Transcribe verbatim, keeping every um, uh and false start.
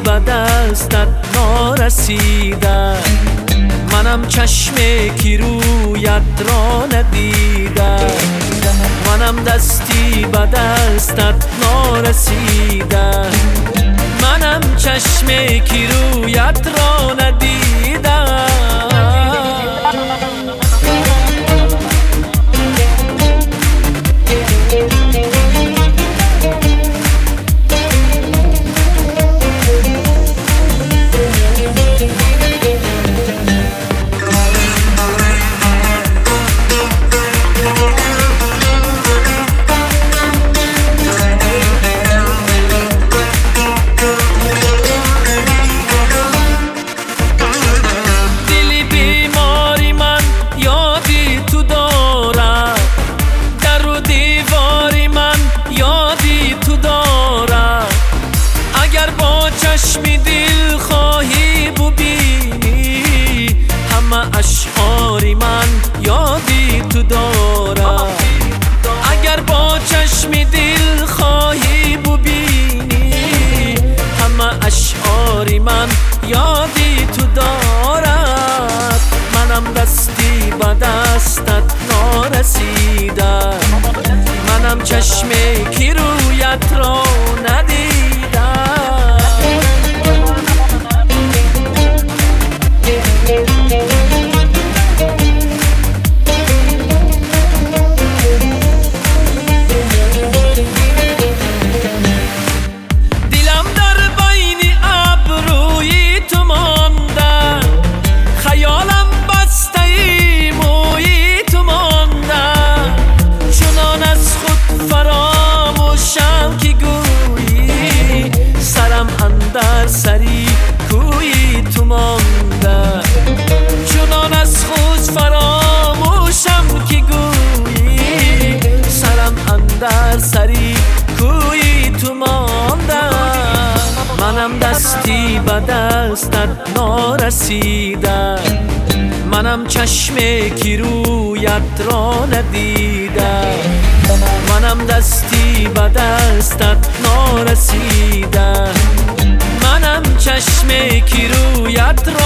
به دستت نارسیده، منم چشمی که رویت را ندیده، منم دستی به دستت نارسیده، منم چشمی که رویت را ندیده. چشمی دل خواهی ببینی، همه اشعاری من یادی تو داره. اگر با چشمی دل خواهی ببینی، همه اشعاری من یادی تو دارد. منم دستی به دستت نارسیده، منم چشمی که رویت را ندیده. در سری کوی تو مانده، چنان از خود فراموشم که گویی، سرم اندر سری کوی تو مانده. منم دستی به دستت نارسیده، منم چشمی که رویت را ندیده، منم دستی به دستت نارسیده، منم چشمی که رویت را